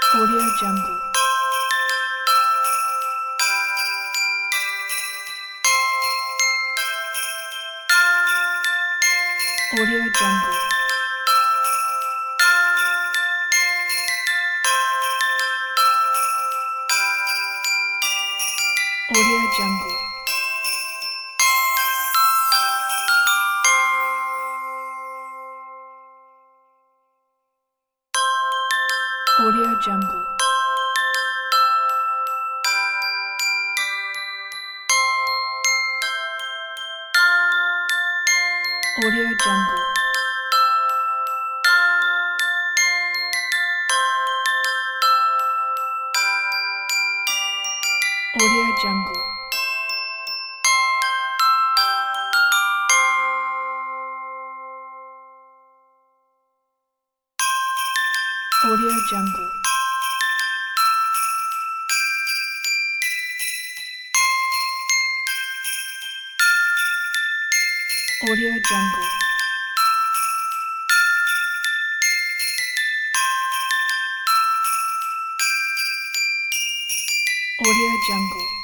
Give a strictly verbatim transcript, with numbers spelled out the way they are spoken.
Audio Jungle. Audio Jungle. Audio Jungle. Audio Jungle. Audio Jungle. Audio Jungle. Audio Jungle. Audio Jungle. Audio Jungle.